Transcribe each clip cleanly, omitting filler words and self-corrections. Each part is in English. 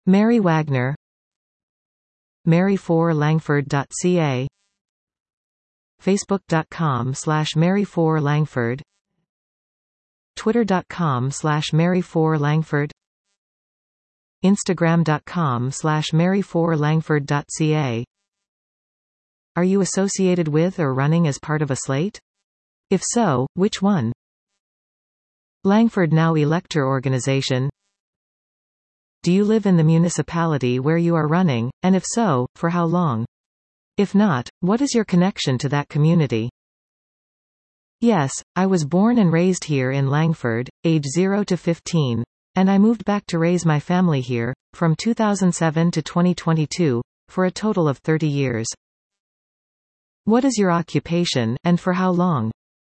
Mary Wagner, Mary4Langford.ca, Facebook.com/Mary4Langford, Twitter.com/Mary4Langford, Instagram.com/Mary4Langford.ca. Are you associated with or running as part of a slate? If so, which one? Langford Now Elector Organization. Do you live in the municipality where you are running, and if so, for how long? If not, what is your connection to that community? Yes, I was born and raised here in Langford, age 0 to 15, and I moved back to raise my family here, from 2007 to 2022, for a total of 30 years. What is your occupation, and for how long?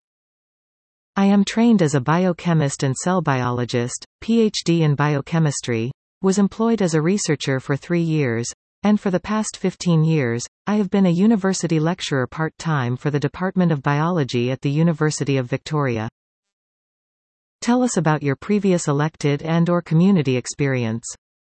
I am trained as a biochemist and cell biologist, PhD in biochemistry, was employed as a researcher for 3 years, and for the past 15 years, I have been a university lecturer part-time for the Department of Biology at the University of Victoria. Tell us about your previous elected and/or community experience.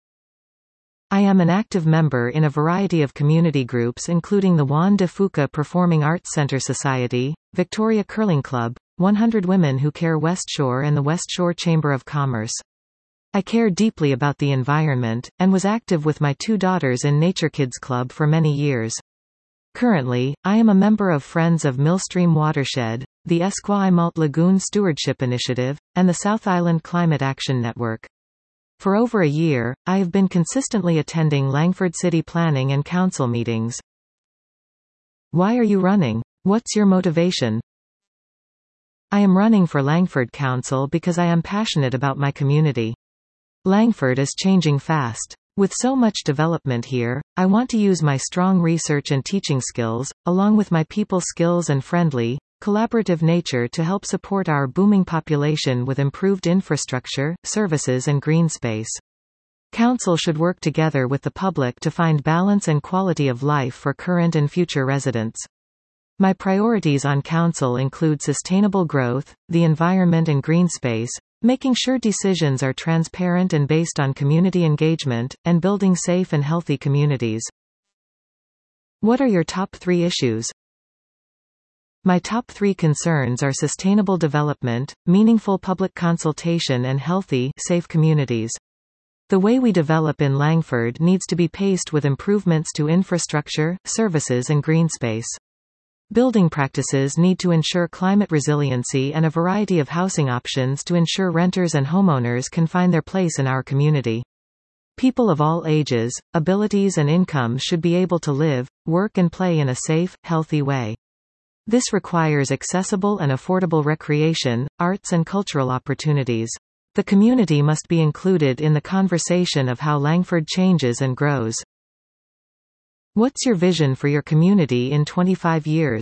I am an active member in a variety of community groups including the Juan de Fuca Performing Arts Centre Society, Victoria Curling Club, 100 Women Who Care West Shore and the West Shore Chamber of Commerce. I care deeply about the environment, and was active with my 2 daughters in Nature Kids Club for many years. Currently, I am a member of Friends of Millstream Watershed, the Esquimalt Lagoon Stewardship Initiative, and the South Island Climate Action Network. For over a year, I have been consistently attending Langford City Planning and Council meetings. Why are you running? What's your motivation? I am running for Langford Council because I am passionate about my community. Langford is changing fast. With so much development here, I want to use my strong research and teaching skills, along with my people skills and friendly, collaborative nature to help support our booming population with improved infrastructure, services and green space. Council should work together with the public to find balance and quality of life for current and future residents. My priorities on Council include sustainable growth, the environment and green space, making sure decisions are transparent and based on community engagement, and building safe and healthy communities. What are your top 3 issues? My top 3 concerns are sustainable development, meaningful public consultation and healthy, safe communities. The way we develop in Langford needs to be paced with improvements to infrastructure, services and green space. Building practices need to ensure climate resiliency and a variety of housing options to ensure renters and homeowners can find their place in our community. People of all ages, abilities and incomes should be able to live, work and play in a safe, healthy way. This requires accessible and affordable recreation, arts and cultural opportunities. The community must be included in the conversation of how Langford changes and grows. What's your vision for your community in 25 years?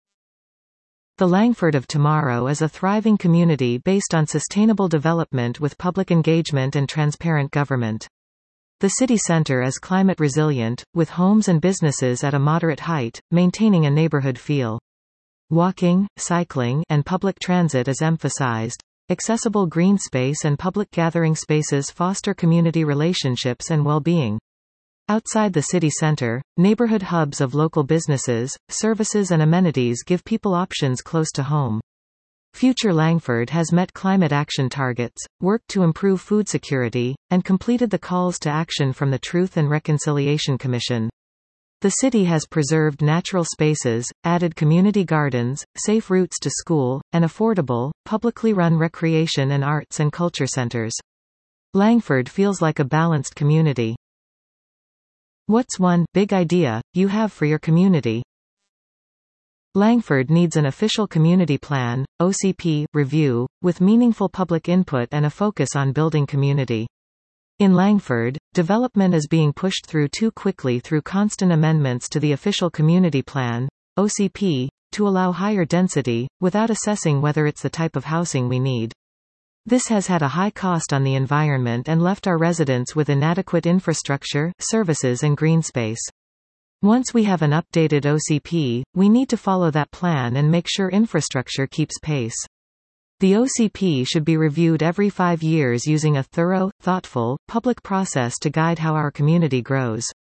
The Langford of tomorrow is a thriving community based on sustainable development with public engagement and transparent government. The city center is climate resilient, with homes and businesses at a moderate height, maintaining a neighborhood feel. Walking, cycling, and public transit is emphasized. Accessible green space and public gathering spaces foster community relationships and well-being. Outside the city center, neighborhood hubs of local businesses, services and amenities give people options close to home. Future Langford has met climate action targets, worked to improve food security, and completed the calls to action from the Truth and Reconciliation Commission. The city has preserved natural spaces, added community gardens, safe routes to school, and affordable, publicly run recreation and arts and culture centers. Langford feels like a balanced community. What's one big idea you have for your community? Langford needs an official community plan, OCP, review, with meaningful public input and a focus on building community. In Langford, development is being pushed through too quickly through constant amendments to the official community plan, OCP, to allow higher density, without assessing whether it's the type of housing we need. This has had a high cost on the environment and left our residents with inadequate infrastructure, services and green space. Once we have an updated OCP, we need to follow that plan and make sure infrastructure keeps pace. The OCP should be reviewed every 5 years using a thorough, thoughtful, public process to guide how our community grows.